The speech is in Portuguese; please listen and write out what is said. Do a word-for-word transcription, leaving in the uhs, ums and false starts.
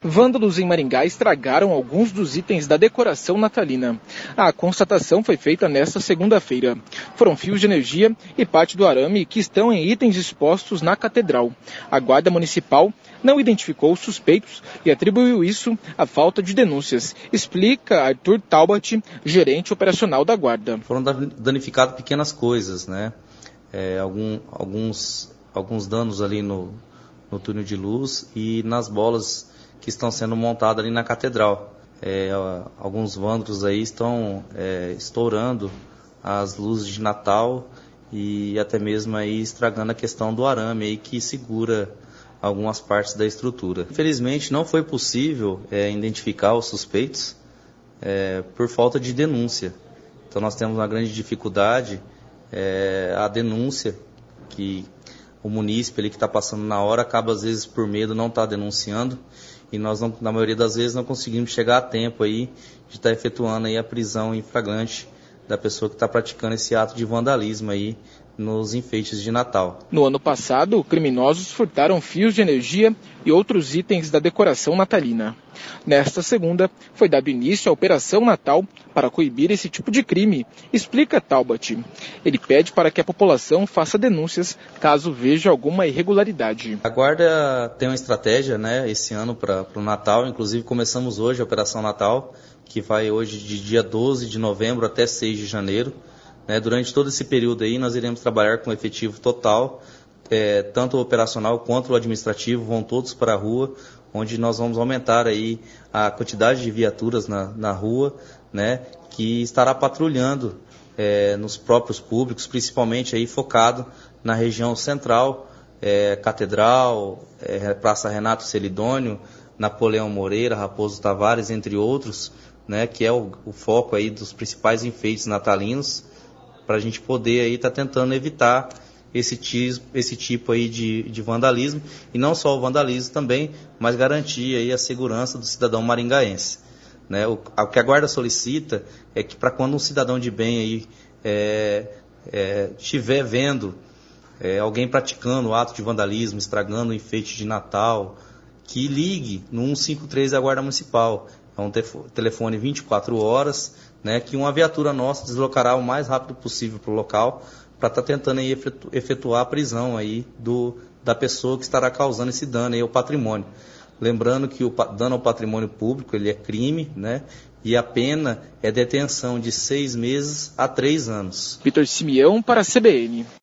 Vândalos em Maringá estragaram alguns dos itens da decoração natalina. A constatação foi feita nesta segunda-feira. Foram fios de energia e parte do arame que estão em itens expostos na catedral. A Guarda Municipal não identificou suspeitos e atribuiu isso à falta de denúncias, explica Arthur Talbot, gerente operacional da Guarda. Foram danificadas pequenas coisas, né? É, algum, alguns, alguns danos ali no, no túnel de luz e nas bolas que estão sendo montadas ali na catedral. É, alguns vândalos aí estão é, estourando as luzes de Natal e até mesmo aí estragando a questão do arame aí que segura algumas partes da estrutura. Infelizmente não foi possível é, identificar os suspeitos é, por falta de denúncia. Então nós temos uma grande dificuldade, é, a denúncia que o munícipe ali que está passando na hora acaba às vezes por medo não estar denunciando e nós não, na maioria das vezes não conseguimos chegar a tempo aí de estar efetuando aí a prisão em flagrante da pessoa que está praticando esse ato de vandalismo aí nos enfeites de Natal. No ano passado, criminosos furtaram fios de energia e outros itens da decoração natalina. Nesta segunda, foi dado início à Operação Natal para coibir esse tipo de crime, explica Talbot. Ele pede para que a população faça denúncias caso veja alguma irregularidade. A Guarda tem uma estratégia, né, esse ano para o Natal, inclusive começamos hoje a Operação Natal, que vai hoje de dia doze de novembro até seis de janeiro. Né, durante todo esse período aí nós iremos trabalhar com efetivo total, é, tanto o operacional quanto o administrativo, vão todos para a rua, onde nós vamos aumentar aí a quantidade de viaturas na, na rua, né, que estará patrulhando é, nos próprios públicos, principalmente aí focado na região central, é, Catedral, é, Praça Renato Celidônio, Napoleão Moreira, Raposo Tavares, entre outros, né, que é o, o foco aí dos principais enfeites natalinos, para a gente poder aí estar tá tentando evitar esse, tis, esse tipo aí de, de vandalismo, e não só o vandalismo também, mas garantir aí a segurança do cidadão maringaense. Né? O, o que a Guarda solicita é que para quando um cidadão de bem aí é, é, estiver vendo é, alguém praticando o ato de vandalismo, estragando o enfeite de Natal, que ligue no um cinco três da Guarda Municipal. É um telefone vinte e quatro horas, né, que uma viatura nossa deslocará o mais rápido possível para o local para estar tá tentando aí efetuar a prisão aí do, da pessoa que estará causando esse dano aí ao patrimônio. Lembrando que o dano ao patrimônio público ele é crime, né, e a pena é detenção de seis meses a três anos. Vitor Simeão para a C B N.